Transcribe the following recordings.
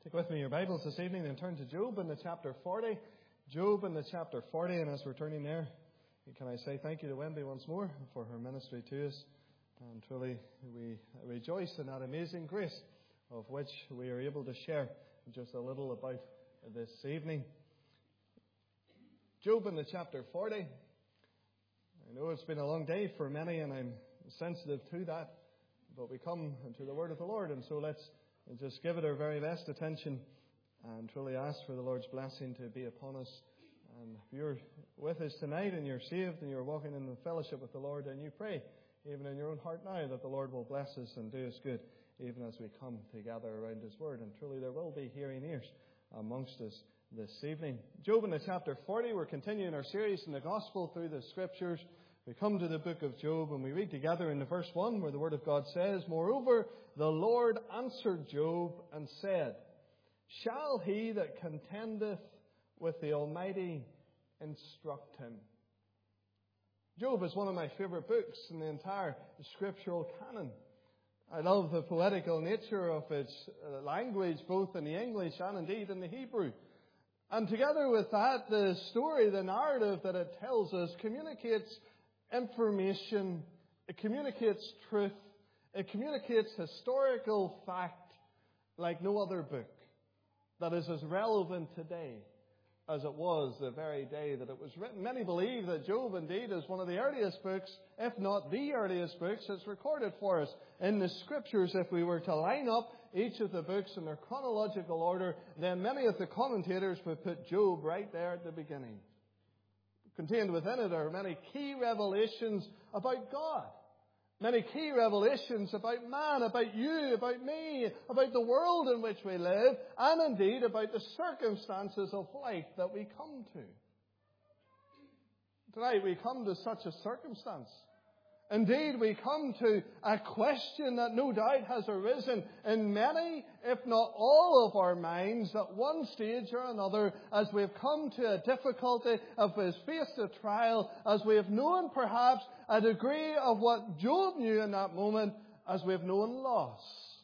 Take with me your Bibles this evening and turn to Job in the chapter 40. Job in the chapter 40, and as we're turning there, can I say thank you to Wendy once more for her ministry to us. And truly, we rejoice in that amazing grace of which we are able to share just a little about this evening. Job in the chapter 40. I know it's been a long day for many, and I'm sensitive to that. But we come to the word of the Lord, and so let's just give it our very best attention and truly ask for the Lord's blessing to be upon us. And if you're with us tonight and you're saved and you're walking in the fellowship with the Lord, then you pray, even in your own heart now, that the Lord will bless us and do us good, even as we come together around His Word. And truly there will be hearing ears amongst us this evening. Job in the chapter 40, we're continuing our series in the Gospel through the Scriptures. We come to the book of Job and we read together in the verse 1 where the Word of God says, "Moreover, the Lord answered Job and said, Shall he that contendeth with the Almighty instruct him?" Job is one of my favorite books in the entire scriptural canon. I love the poetical nature of its language, both in the English and indeed in the Hebrew. And together with that, the story, the narrative that it tells us communicates information, it communicates truth, it communicates historical fact like no other book that is as relevant today as it was the very day that it was written. Many believe that Job indeed is one of the earliest books, if not the earliest books, that's recorded for us in the Scriptures. If we were to line up each of the books in their chronological order, then many of the commentators would put Job right there at the beginning. Contained within it are many key revelations about God. Many key revelations about man, about you, about me, about the world in which we live, and indeed about the circumstances of life that we come to. Tonight we come to such a circumstance. Indeed, we come to a question that no doubt has arisen in many, if not all of our minds at one stage or another as we have come to a difficulty, as we have faced a trial, as we have known perhaps a degree of what Job knew in that moment, as we have known loss.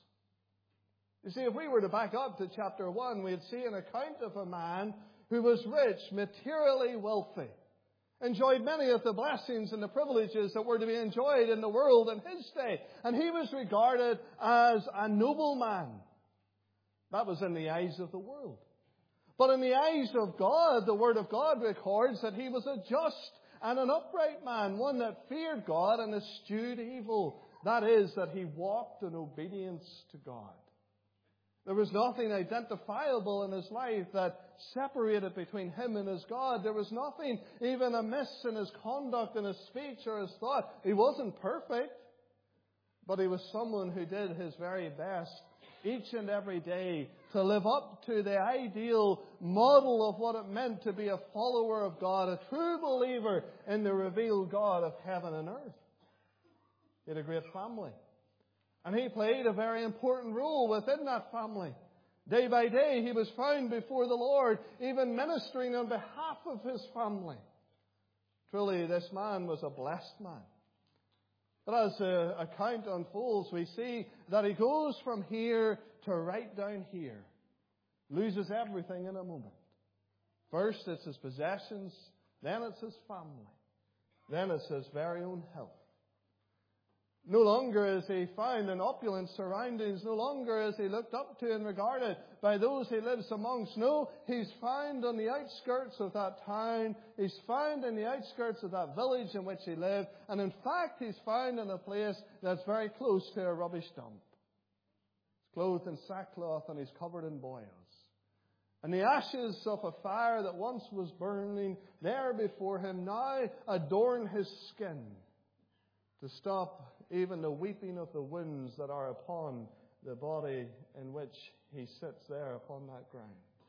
You see, if we were to back up to chapter 1, we'd see an account of a man who was rich, materially wealthy, enjoyed many of the blessings and the privileges that were to be enjoyed in the world in his day. And he was regarded as a noble man. That was in the eyes of the world. But in the eyes of God, the Word of God records that he was a just and an upright man, one that feared God and eschewed evil. That is, that he walked in obedience to God. There was nothing identifiable in his life that separated between him and his God. There was nothing even amiss in his conduct, in his speech or his thought. He wasn't perfect, but he was someone who did his very best each and every day to live up to the ideal model of what it meant to be a follower of God, a true believer in the revealed God of heaven and earth. He had a great family. And he played a very important role within that family. Day by day, he was found before the Lord, even ministering on behalf of his family. Truly, this man was a blessed man. But as the account unfolds, we see that he goes from here to right down here. Loses everything in a moment. First, it's his possessions. Then it's his family. Then it's his very own health. No longer is he found in opulent surroundings. No longer is he looked up to and regarded by those he lives amongst. No, he's found on the outskirts of that town. He's found in the outskirts of that village in which he lived. And in fact, he's found in a place that's very close to a rubbish dump. He's clothed in sackcloth and he's covered in boils. And the ashes of a fire that once was burning there before him now adorn his skin to stop even the weeping of the winds that are upon the body in which he sits there upon that ground.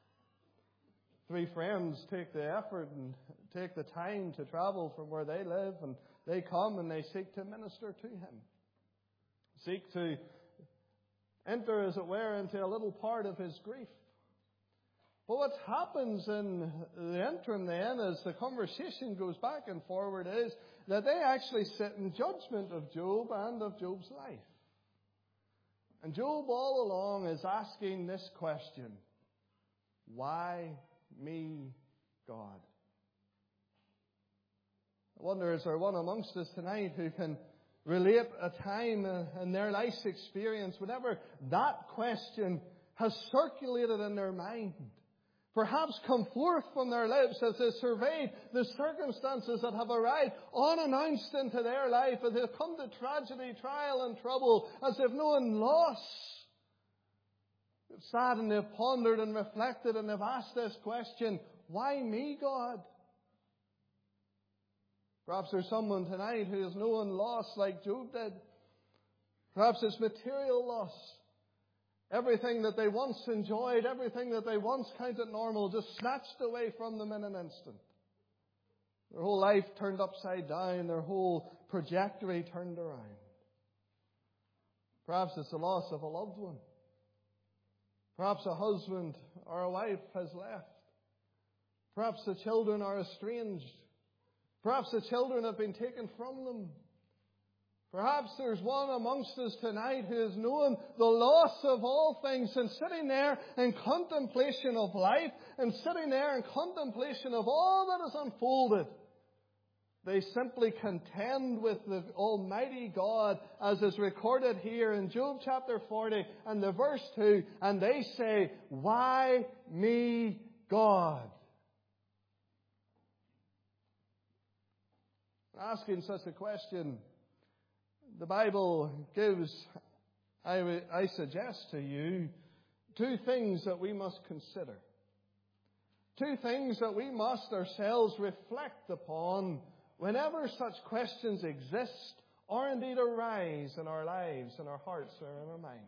Three friends take the effort and take the time to travel from where they live, and they come and they seek to minister to him. Seek to enter, as it were, into a little part of his grief. But what happens in the interim then, as the conversation goes back and forward, is that they actually sit in judgment of Job and of Job's life. And Job all along is asking this question: why me, God? I wonder, is there one amongst us tonight who can relate a time in their life's experience whenever that question has circulated in their mind, perhaps come forth from their lips as they surveyed the circumstances that have arrived unannounced into their life, as they've come to tragedy, trial and trouble, as they've known loss. They've sat and they've pondered and reflected and they've asked this question: why me, God? Perhaps there's someone tonight who has known loss like Job did. Perhaps it's material loss. Everything that they once enjoyed, everything that they once counted normal, just snatched away from them in an instant. Their whole life turned upside down, their whole trajectory turned around. Perhaps it's the loss of a loved one. Perhaps a husband or a wife has left. Perhaps the children are estranged. Perhaps the children have been taken from them. Perhaps there's one amongst us tonight who has known the loss of all things, and sitting there in contemplation of life and sitting there in contemplation of all that is unfolded, they simply contend with the Almighty God, as is recorded here in Job chapter 40 and the verse 2, and they say, why me, God? Asking such a question, the Bible gives, I suggest to you, two things that we must consider. Two things that we must ourselves reflect upon whenever such questions exist or indeed arise in our lives, in our hearts or in our minds.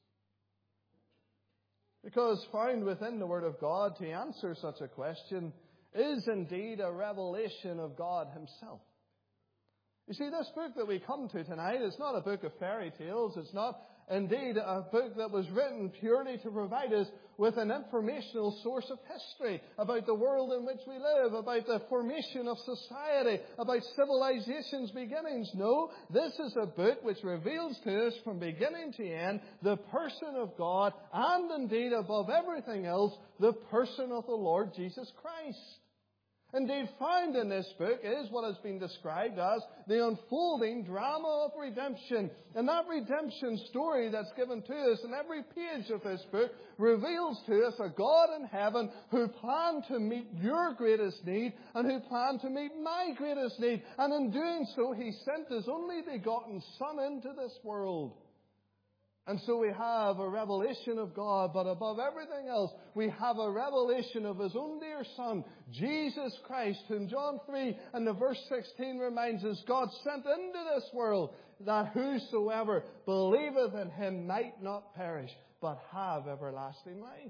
Because found within the Word of God to answer such a question is indeed a revelation of God Himself. You see, this book that we come to tonight is not a book of fairy tales. It's not indeed a book that was written purely to provide us with an informational source of history about the world in which we live, about the formation of society, about civilization's beginnings. No, this is a book which reveals to us from beginning to end the person of God, and indeed above everything else, the person of the Lord Jesus Christ. Indeed, found in this book is what has been described as the unfolding drama of redemption. And that redemption story that's given to us in every page of this book reveals to us a God in heaven who planned to meet your greatest need and who planned to meet my greatest need. And in doing so, He sent His only begotten Son into this world. And so we have a revelation of God, but above everything else, we have a revelation of His own dear Son, Jesus Christ, whom John 3 and the verse 16 reminds us God sent into this world, that whosoever believeth in Him might not perish, but have everlasting life.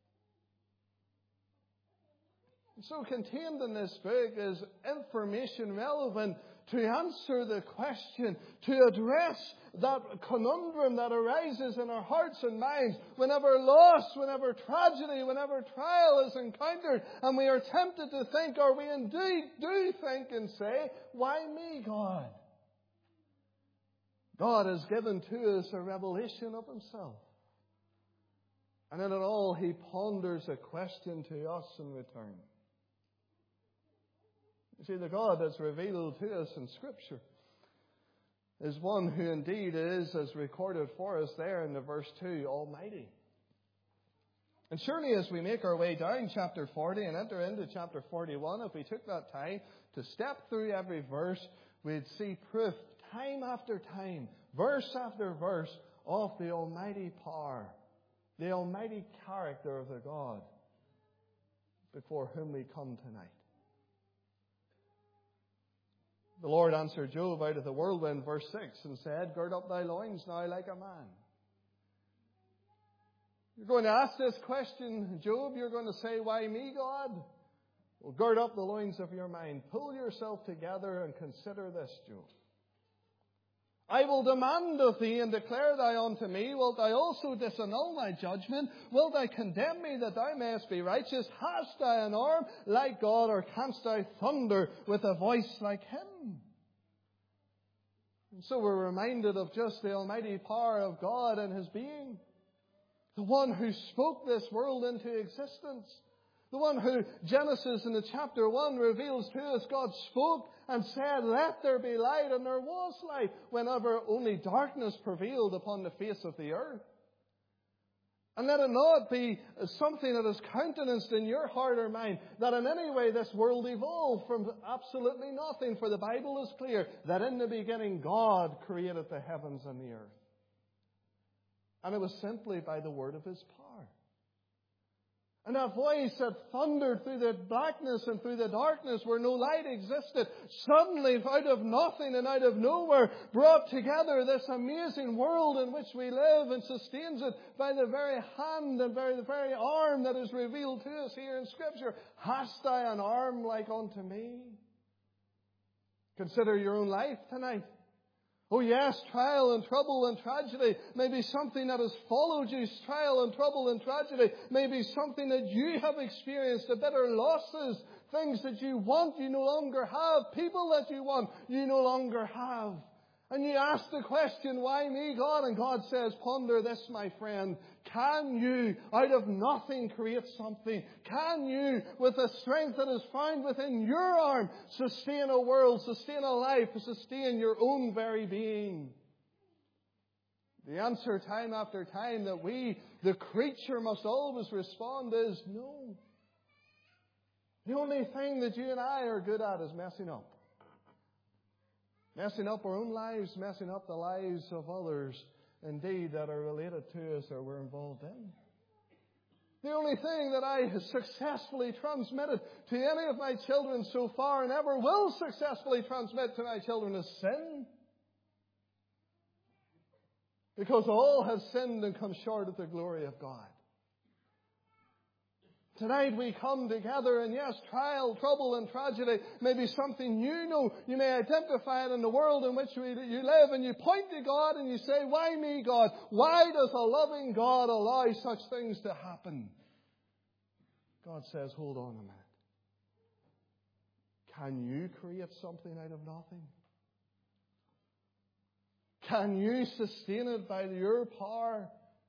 And so contained in this book is information relevant to answer the question, to address that conundrum that arises in our hearts and minds whenever loss, whenever tragedy, whenever trial is encountered, and we are tempted to think, or we indeed do think and say, why me, God? God has given to us a revelation of Himself. And in it all, He ponders a question to us in return. You see, the God that's revealed to us in Scripture is one who indeed is, as recorded for us there in the verse 2, Almighty. And surely as we make our way down chapter 40 and enter into chapter 41, if we took that time to step through every verse, we'd see proof time after time, verse after verse, of the almighty power, the almighty character of the God before whom we come tonight. The Lord answered Job out of the whirlwind, verse 6, and said, gird up thy loins now like a man. You're going to ask this question, Job. You're going to say, why me, God? Well, gird up the loins of your mind. Pull yourself together and consider this, Job. I will demand of thee and declare thou unto me, wilt thou also disannul my judgment? Wilt thou condemn me that thou mayest be righteous? Hast thou an arm like God, or canst thou thunder with a voice like Him? And so we're reminded of just the almighty power of God and His being. The one who spoke this world into existence. The one who, Genesis in the chapter 1 reveals to us, God spoke and said, "Let there be light," and there was light, whenever only darkness prevailed upon the face of the earth. And let it not be something that is countenanced in your heart or mind, that in any way this world evolved from absolutely nothing. For the Bible is clear that in the beginning God created the heavens and the earth. And it was simply by the word of His power. And that voice that thundered through the blackness and through the darkness where no light existed, suddenly out of nothing and out of nowhere brought together this amazing world in which we live, and sustains it by the very hand and by the very arm that is revealed to us here in Scripture. "Hast thou an arm like unto me?" Consider your own life tonight. Oh yes, trial and trouble and tragedy may be something that has followed you. Trial and trouble and tragedy may be something that you have experienced, the bitter losses, things that you want you no longer have, people that you want you no longer have. And you ask the question, "Why me, God?" And God says, "Ponder this, my friend. Can you, out of nothing, create something? Can you, with the strength that is found within your arm, sustain a world, sustain a life, sustain your own very being?" The answer, time after time, that we, the creature, must always respond is no. The only thing that you and I are good at is messing up. Messing up our own lives, messing up the lives of others, indeed, that are related to us or we're involved in. The only thing that I have successfully transmitted to any of my children so far and ever will successfully transmit to my children is sin. Because all have sinned and come short of the glory of God. Tonight we come together, and yes, trial, trouble and tragedy may be something you know. You may identify it in the world in which you live, and you point to God and you say, "Why me, God? Why does a loving God allow such things to happen?" God says, "Hold on a minute. Can you create something out of nothing? Can you sustain it by your power?"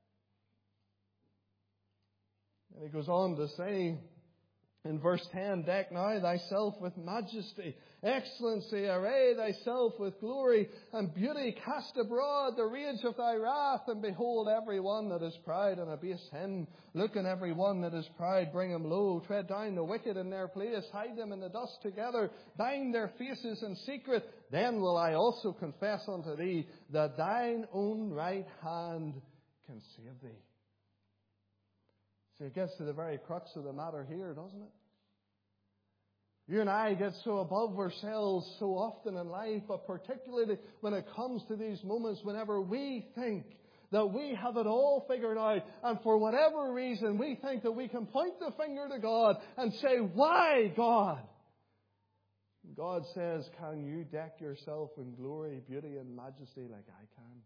And He goes on to say in verse 10, "Deck now thyself with majesty, excellency, array thyself with glory and beauty. Cast abroad the rage of thy wrath, and behold every one that is proud and abase him. Look on every one that is proud, bring him low. Tread down the wicked in their place, hide them in the dust together, bind their faces in secret. Then will I also confess unto thee that thine own right hand can save thee." See, it gets to the very crux of the matter here, doesn't it? You and I get so above ourselves so often in life, but particularly when it comes to these moments whenever we think that we have it all figured out, and for whatever reason we think that we can point the finger to God and say, "Why, God?" God says, "Can you deck yourself in glory, beauty and majesty like I can?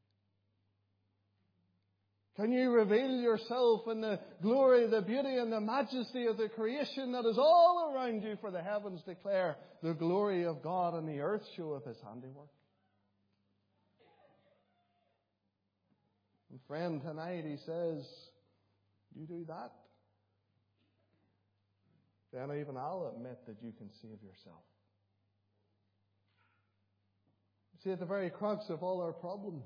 Can you reveal yourself in the glory, the beauty and the majesty of the creation that is all around you? For the heavens declare the glory of God, and the earth showeth His handiwork." And friend, tonight He says, you do that, then even I'll admit that you can save yourself. See, at the very crux of all our problems,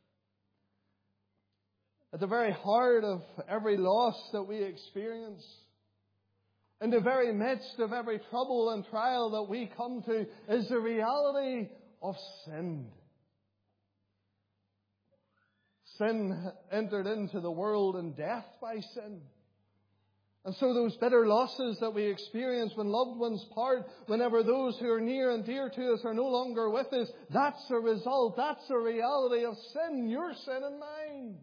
at the very heart of every loss that we experience, in the very midst of every trouble and trial that we come to, is the reality of sin. Sin entered into the world, and death by sin. And so those bitter losses that we experience when loved ones part, whenever those who are near and dear to us are no longer with us, that's a result, that's a reality of sin, your sin and mine.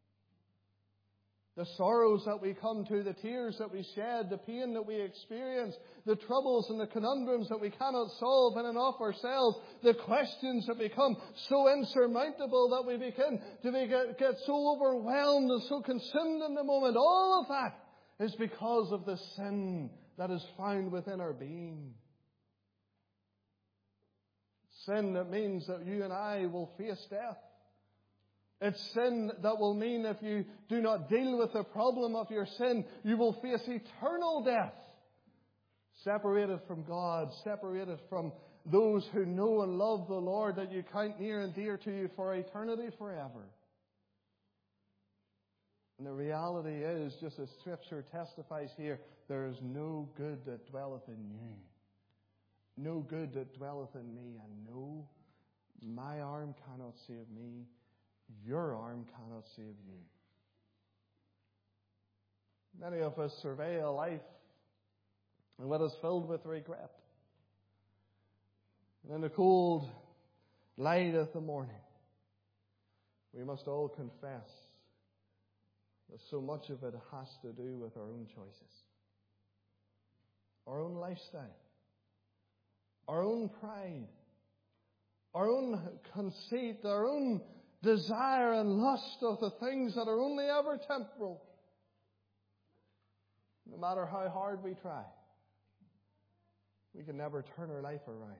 The sorrows that we come to, the tears that we shed, the pain that we experience, the troubles and the conundrums that we cannot solve in and of ourselves, the questions that become so insurmountable that we begin to get so overwhelmed and so consumed in the moment. All of that is because of the sin that is found within our being. Sin that means that you and I will face death. It's sin that will mean if you do not deal with the problem of your sin, you will face eternal death. Separated from God, separated from those who know and love the Lord that you count near and dear to you for eternity forever. And the reality is, just as Scripture testifies here, there is no good that dwelleth in you. No good that dwelleth in me. And no, my arm cannot save me. Your arm cannot save you. Many of us survey a life and what is filled with regret. And in the cold light of the morning, we must all confess that so much of it has to do with our own choices, our own lifestyle, our own pride, our own conceit, our own desire and lust of the things that are only ever temporal. No matter how hard we try, we can never turn our life around.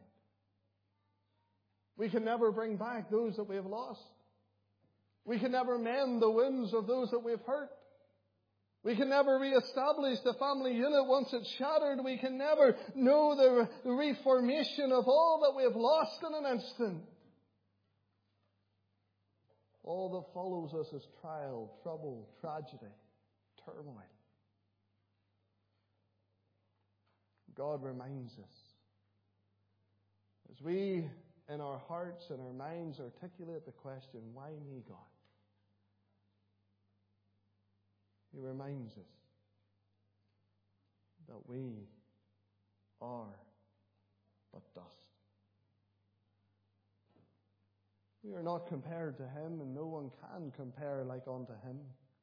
We can never bring back those that we have lost. We can never mend the wounds of those that we've hurt. We can never reestablish the family unit once it's shattered. We can never know the reformation of all that we have lost in an instant. All that follows us is trial, trouble, tragedy, turmoil. God reminds us, as we in our hearts and our minds articulate the question, why me, God? He reminds us that we are but dust. We are not compared to Him, and no one can compare like unto Him.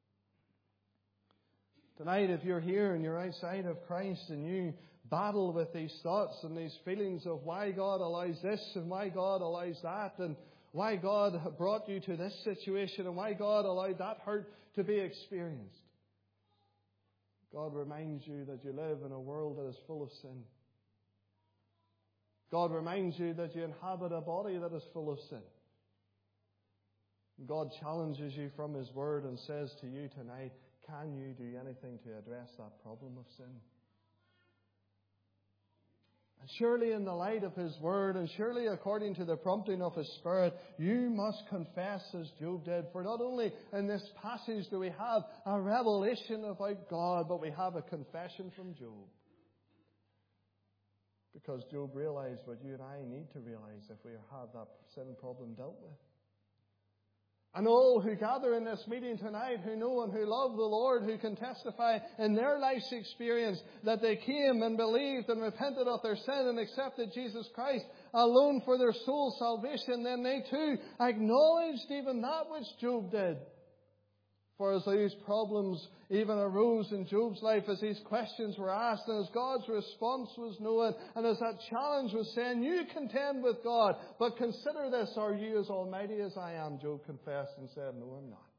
Tonight, if you're here and you're outside of Christ and you battle with these thoughts and these feelings of why God allows this and why God allows that and why God brought you to this situation and why God allowed that hurt to be experienced, God reminds you that you live in a world that is full of sin. God reminds you that you inhabit a body that is full of sin. God challenges you from His Word and says to you tonight, can you do anything to address that problem of sin? And surely in the light of His Word, and surely according to the prompting of His Spirit, you must confess as Job did. For not only in this passage do we have a revelation about God, but we have a confession from Job. Because Job realized what you and I need to realize if we have that sin problem dealt with. And all who gather in this meeting tonight, who know and who love the Lord, who can testify in their life's experience that they came and believed and repented of their sin and accepted Jesus Christ alone for their soul salvation, then they too acknowledged even that which Job did. For as these problems even arose in Job's life, as these questions were asked, and as God's response was known, and as that challenge was saying, you contend with God, but consider this, are you as almighty as I am? Job confessed and said, no, I'm not.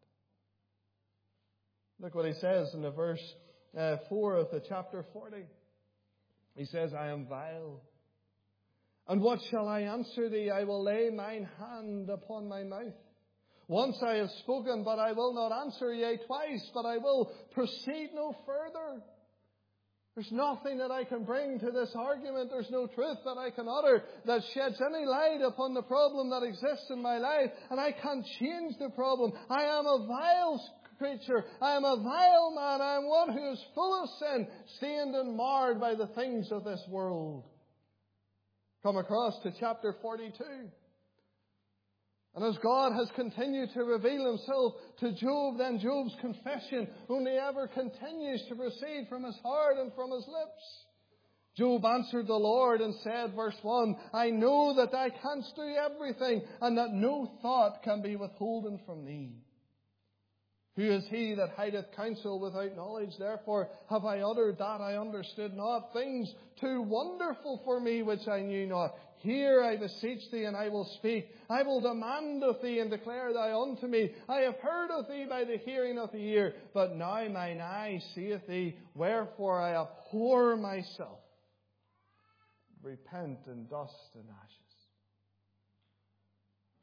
Look what he says in the verse 4 of the chapter 40. He says, I am vile. And what shall I answer thee? I will lay mine hand upon my mouth. Once I have spoken, but I will not answer, yea, twice, but I will proceed no further. There's nothing that I can bring to this argument. There's no truth that I can utter that sheds any light upon the problem that exists in my life. And I can't change the problem. I am a vile creature. I am a vile man. I am one who is full of sin, stained and marred by the things of this world. Come across to chapter 42. And as God has continued to reveal Himself to Job, then Job's confession only ever continues to proceed from his heart and from his lips. Job answered the Lord and said, verse 1, I know that Thou canst do everything, and that no thought can be withholden from Thee. Who is he that hideth counsel without knowledge? Therefore have I uttered that I understood not, things too wonderful for me which I knew not. Hear, I beseech Thee, and I will speak. I will demand of Thee, and declare Thou unto me. I have heard of Thee by the hearing of the ear, but now mine eye seeth Thee. Wherefore I abhor myself. Repent in dust and ashes.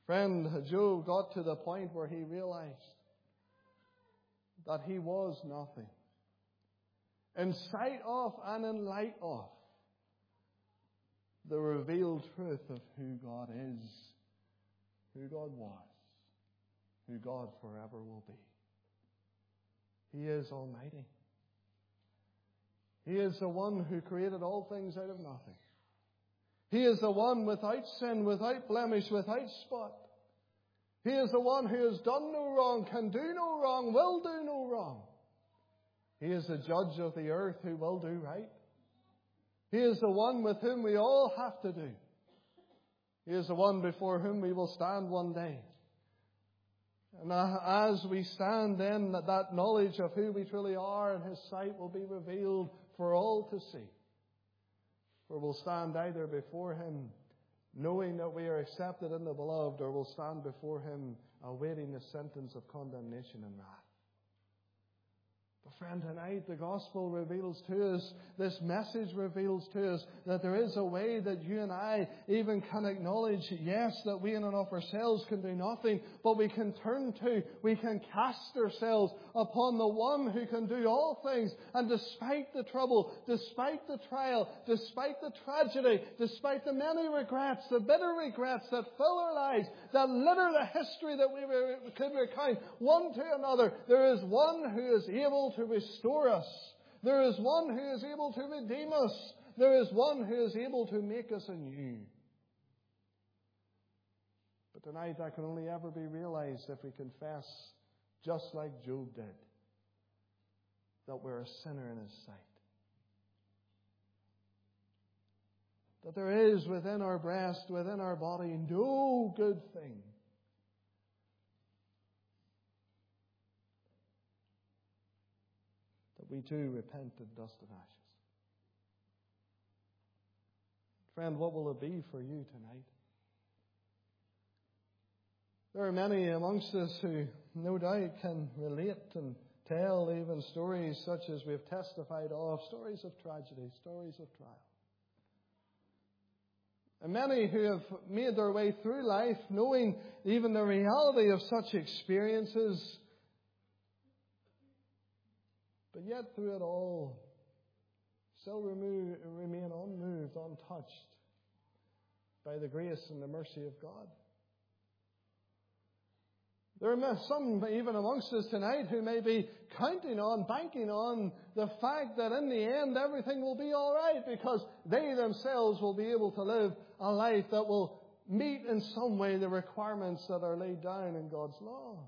Friend, Job got to the point where he realized that he was nothing. In sight of and in light of the revealed truth of who God is, who God was, who God forever will be. He is Almighty. He is the one who created all things out of nothing. He is the one without sin, without blemish, without spot. He is the one who has done no wrong, can do no wrong, will do no wrong. He is the judge of the earth who will do right. He is the one with whom we all have to do. He is the one before whom we will stand one day. And as we stand then, that knowledge of who we truly are in His sight will be revealed for all to see. For we'll stand either before Him knowing that we are accepted in the Beloved, or we'll stand before Him awaiting the sentence of condemnation and wrath. But friend, tonight the gospel reveals to us, this message reveals to us, that there is a way that you and I even can acknowledge, yes, that we in and of ourselves can do nothing, but we can we can cast ourselves upon the one who can do all things. And despite the trouble, despite the trial, despite the tragedy, despite the many regrets, the bitter regrets that fill our lives, that litter the history that we could recount one to another, there is one who is able to restore us. There is one who is able to redeem us. There is one who is able to make us anew. But tonight that can only ever be realized if we confess, just like Job did, that we're a sinner in His sight. That there is within our breast, within our body, no good thing. We too repent in dust and ashes. Friend, what will it be for you tonight? There are many amongst us who no doubt can relate and tell even stories such as we've testified of, stories of tragedy, stories of trial. And many who have made their way through life knowing even the reality of such experiences, but yet through it all, still remain unmoved, untouched by the grace and the mercy of God. There are some even amongst us tonight who may be counting on, banking on the fact that in the end everything will be all right because they themselves will be able to live a life that will meet in some way the requirements that are laid down in God's law.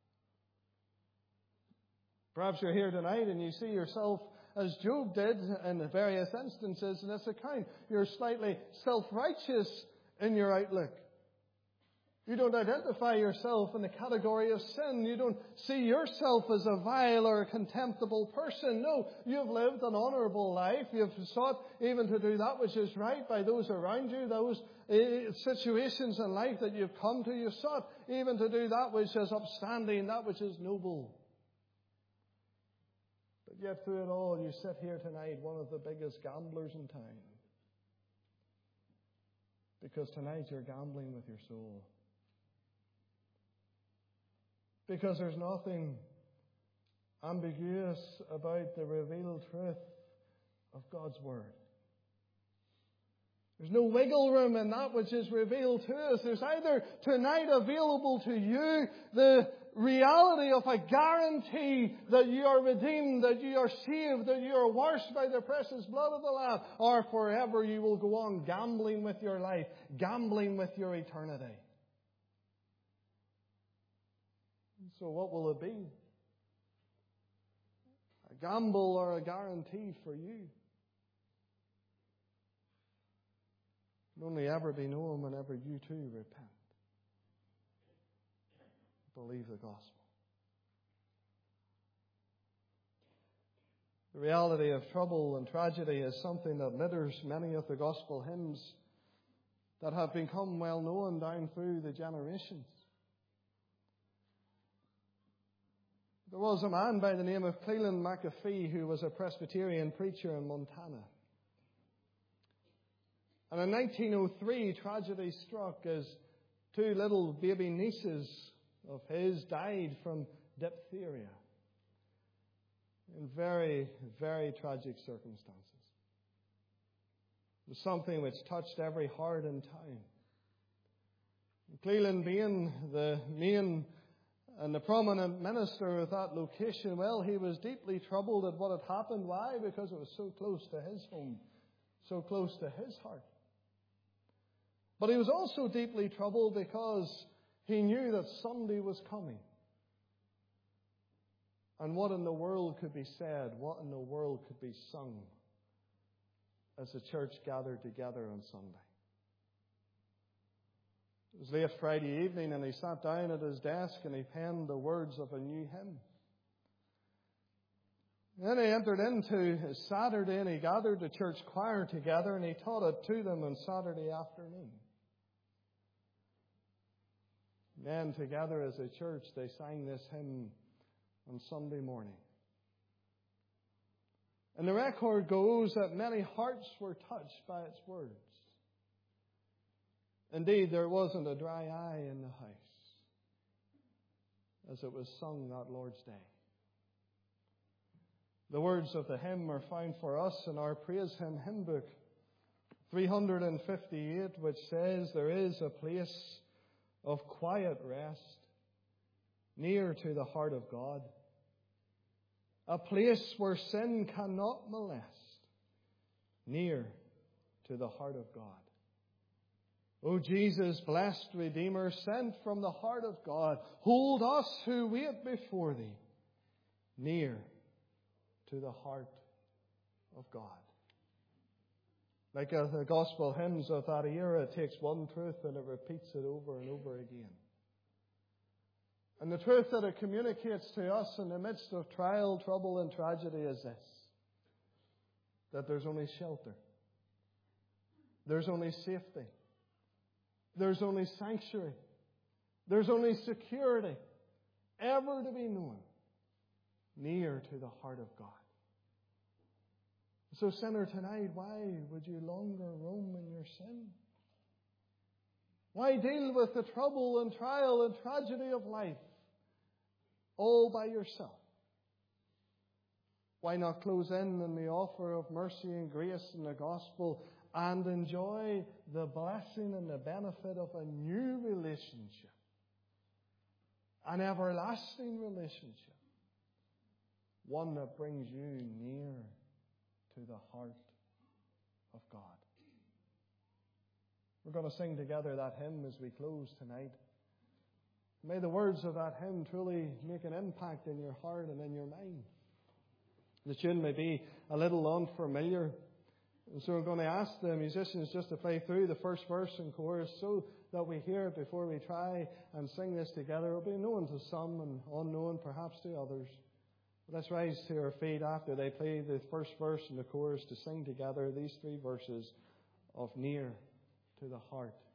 Perhaps you're here tonight and you see yourself as Job did in various instances in this account. You're slightly self-righteous in your outlook. You don't identify yourself in the category of sin. You don't see yourself as a vile or a contemptible person. No, you've lived an honourable life. You've sought even to do that which is right by those around you, those situations in life that you've come to. You've sought even to do that which is upstanding, that which is noble. But yet through it all, you sit here tonight, one of the biggest gamblers in town. Because tonight you're gambling with your soul. Because there's nothing ambiguous about the revealed truth of God's Word. There's no wiggle room in that which is revealed to us. There's either tonight available to you the reality of a guarantee that you are redeemed, that you are saved, that you are washed by the precious blood of the Lamb, or forever you will go on gambling with your life, gambling with your eternity. So what will it be? A gamble or a guarantee for you? It can only ever be known whenever you too repent. Believe the gospel. The reality of trouble and tragedy is something that litters many of the gospel hymns that have become well known down through the generations. There was a man by the name of Cleland McAfee who was a Presbyterian preacher in Montana. And in 1903, tragedy struck as 2 little baby nieces of his died from diphtheria in very, very tragic circumstances. It was something which touched every heart in town. Cleland being the main and the prominent minister of that location, well, he was deeply troubled at what had happened. Why? Because it was so close to his home, so close to his heart. But he was also deeply troubled because he knew that Sunday was coming. And what in the world could be said, what in the world could be sung as the church gathered together on Sunday? It was late Friday evening, and he sat down at his desk and he penned the words of a new hymn. Then he entered into his Saturday and he gathered the church choir together and he taught it to them on Saturday afternoon. Then together as a church they sang this hymn on Sunday morning. And the record goes that many hearts were touched by its words. Indeed, there wasn't a dry eye in the house as it was sung that Lord's Day. The words of the hymn are found for us in our Praise Hymn hymn book 358, which says, "There is a place of quiet rest near to the heart of God, a place where sin cannot molest, near to the heart of God. O Jesus, blessed Redeemer, sent from the heart of God, hold us who wait before Thee, near to the heart of God." Like the gospel hymns of that era, it takes one truth and it repeats it over and over again. And the truth that it communicates to us in the midst of trial, trouble, and tragedy is this: that there's only shelter. There's only safety. There's only sanctuary. There's only security ever to be known near to the heart of God. So, sinner, tonight, why would you longer roam in your sin? Why deal with the trouble and trial and tragedy of life all by yourself? Why not close in on the offer of mercy and grace in the gospel and enjoy the blessing and the benefit of a new relationship, an everlasting relationship, one that brings you near to the heart of God? We're going to sing together that hymn as we close tonight. May the words of that hymn truly make an impact in your heart and in your mind. The tune may be a little unfamiliar, and so we're going to ask the musicians just to play through the first verse and chorus so that we hear it before we try and sing this together. It will be known to some and unknown perhaps to others. But let's rise to our feet after they play the first verse and the chorus to sing together these 3 verses of Near to the Heart